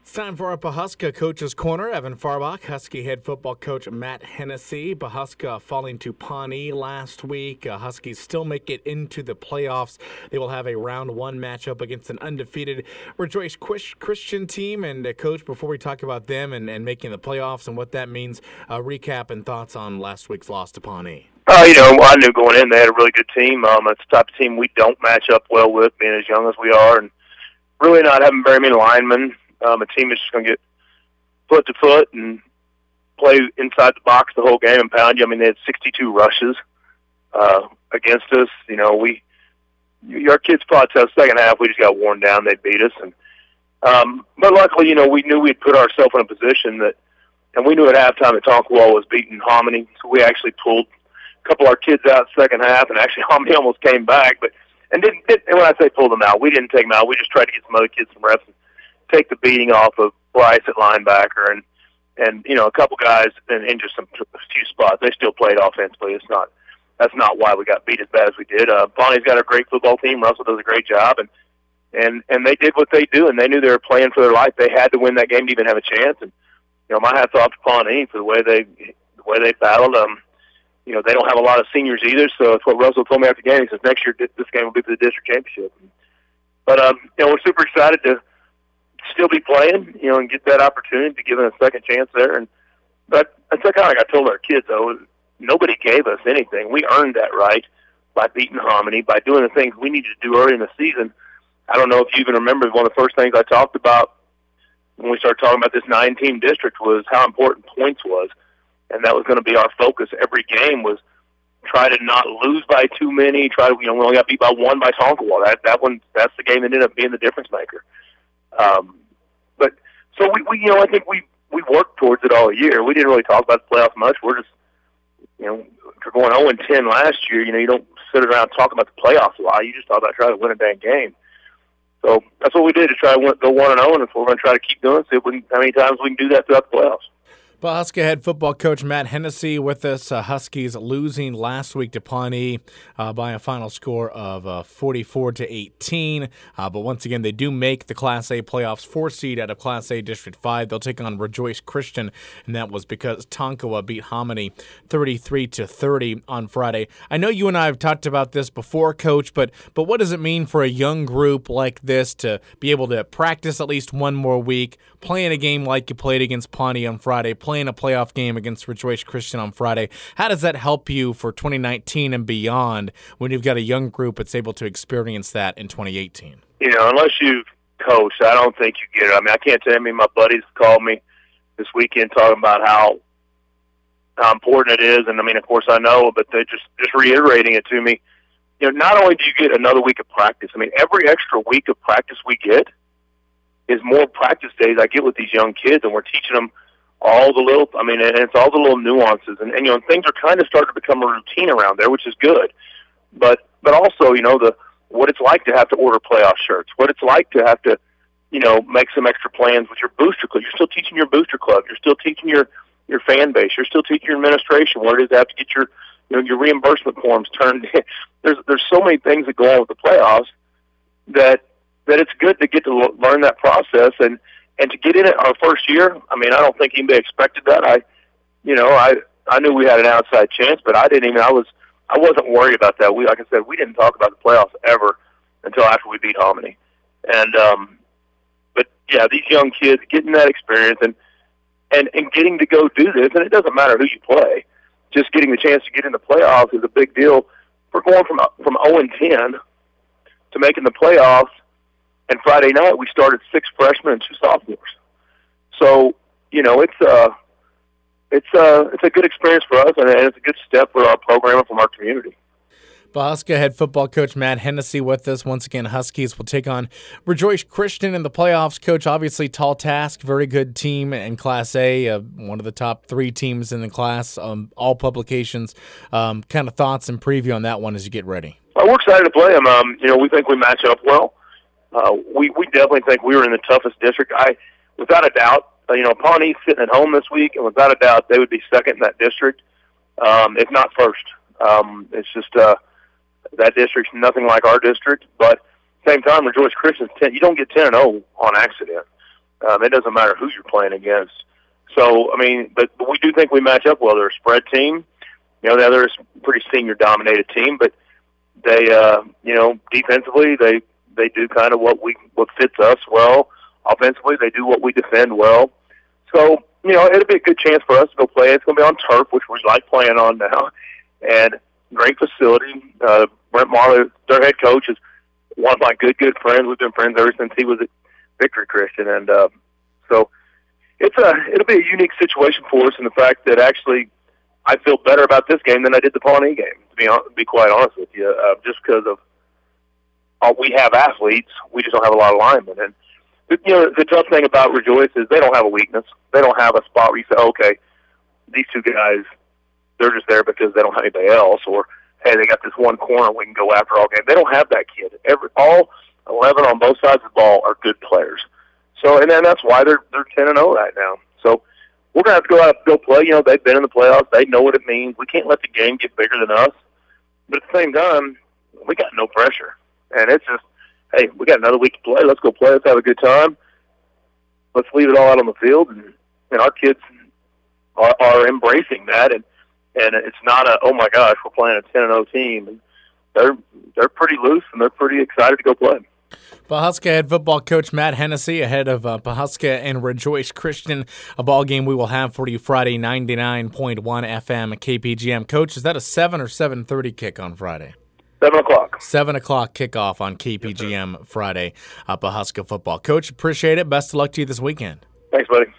It's time for our Pawhuska Coach's Corner. Evan Farbach, Husky head football coach Matt Hennessy. Pawhuska falling to Pawnee last week. Huskies still make it into the playoffs. They will have a round one matchup against an undefeated Rejoice Christian team. And Coach, before we talk about them and making the playoffs and what that means, recap and thoughts on last week's loss to Pawnee. I knew going in they had a really good team. It's the type of team we don't match up well with, being as young as we are, and really not having very many linemen. A team that's just going to get foot to foot and play inside the box the whole game and pound you. I mean, they had 62 rushes against us. Our kids fought to the second half. We just got worn down. They beat us, but luckily, we knew we'd put ourselves in a position that, and we knew at halftime that Tonkawa was beating Hominy, so we actually pulled a couple of our kids out second half, and actually Hominy almost came back, and when I say pull them out, we didn't take them out. We just tried to get some other kids some reps and take the beating off of Bryce at linebacker and a couple guys in just a few spots. They still played offensively. That's not why we got beat as bad as we did. Pawnee's got a great football team. Russell does a great job, and they did what they do, and they knew they were playing for their life. They had to win that game to even have a chance. And my hat's off to Pawnee for the way they battled. They don't have a lot of seniors either, so it's what Russell told me after the game. He says next year this game will be for the district championship. But we're super excited to still be playing, and get that opportunity to give them a second chance there. But it's kind of like I told our kids, though, nobody gave us anything. We earned that right by beating Hominy, by doing the things we needed to do early in the season. I don't know if you even remember, one of the first things I talked about when we started talking about this 9-team district was how important points was, and that was going to be our focus every game, was try to not lose by too many. We only got beat by one by Tonkawa. That's the game that ended up being the difference maker. So I think we worked towards it all year. We didn't really talk about the playoffs much. We're just, for going 0-10 last year, you don't sit around and talk about the playoffs a lot. You just talk about trying to win a dang game. So that's what we did, to try to go 1-0, and we're going to try to keep doing it, see how many times we can do that throughout the playoffs. Pawhuska head football coach Matt Hennessy with us. Huskies losing last week to Pawnee by a final score of 44-18. But once again, they do make the Class A playoffs, 4 seed out of Class A District 5. They'll take on Rejoice Christian, and that was because Tonkawa beat Hominy 33-30 on Friday. I know you and I have talked about this before, Coach, but what does it mean for a young group like this to be able to practice at least one more week, playing a game like you played against Pawnee on Friday, playing a playoff game against Rejoice Christian on Friday? How does that help you for 2019 and beyond when you've got a young group that's able to experience that in 2018? Unless you've coached, I don't think you get it. I mean, I can't tell you, my buddies called me this weekend talking about how important it is, and of course I know, but they're just reiterating it to me. Not only do you get another week of practice, every extra week of practice we get is more practice days I get with these young kids, and we're teaching them all the little, and it's all the little nuances, and things are kind of starting to become a routine around there, which is good. But also, what it's like to have to order playoff shirts, what it's like to have to, make some extra plans with your booster club. You're still teaching your booster club. You're still teaching your fan base. You're still teaching your administration what it is to have to get your reimbursement forms turned in. There's so many things that go on with the playoffs that it's good to get to learn that process and to get in it our first year. I don't think anybody expected that. I knew we had an outside chance, but I wasn't worried about that. Like I said, we didn't talk about the playoffs ever until after we beat Hominy. But yeah, these young kids getting that experience and getting to go do this, and it doesn't matter who you play. Just getting the chance to get in the playoffs is a big deal. We're going from 0-10 to making the playoffs. And Friday night, we started 6 freshmen and 2 sophomores. So, it's a good experience for us, and it's a good step for our program and from our community. Pawhuska head football coach Matt Hennessy with us. Once again, Huskies will take on Rejoice Christian in the playoffs. Coach, obviously tall task, very good team in Class A, one of the top 3 teams in the class, all publications. Kind of thoughts and preview on that one as you get ready. Well, we're excited to play them. We think we match up well. We definitely think we were in the toughest district. Without a doubt, Pawnee's sitting at home this week, and without a doubt, they would be second in that district, if not first. It's just that district's nothing like our district, but at the same time, Rejoice Christian's 10. You don't get 10-0 on accident. It doesn't matter who you're playing against. So, I mean, but we do think we match up well. They're a spread team. You know, the other is a pretty senior-dominated team, but they, defensively, they do kind of what fits us well. Offensively, they do what we defend well. So, you know, it'll be a good chance for us to go play. It's going to be on turf, which we like playing on now, and great facility. Brent Marley, their head coach, is one of my good friends. We've been friends ever since he was at Victory Christian, and so it'll be a unique situation for us in the fact that actually I feel better about this game than I did the Pawnee game, to be quite honest with you, just because of we have athletes, we just don't have a lot of linemen. And you know, the tough thing about Rejoice is they don't have a weakness. They don't have a spot where you say, okay, these two guys, they're just there because they don't have anybody else, or hey, they got this one corner we can go after all game. They don't have that kid. All 11 on both sides of the ball are good players. So, and then that's why they're 10-0 right now. So we're gonna have to go out and go play. You know, they've been in the playoffs. They know what it means. We can't let the game get bigger than us. But at the same time, we got no pressure, and it's just, hey, we got another week to play. Let's go play. Let's have a good time. Let's leave it all out on the field, and our kids are embracing that, and it's not a, oh my gosh, we're playing a 10-0 team. And they're pretty loose, and they're pretty excited to go play. Pawhuska head football coach Matt Hennessy ahead of Pawhuska and Rejoice Christian, a ball game we will have for you Friday, 99.1 FM at KPGM. Coach, is that a 7 or 7:30 kick on Friday? 7 o'clock. 7 o'clock kickoff on KPGM Friday. Pawhuska football. Coach, appreciate it. Best of luck to you this weekend. Thanks, buddy.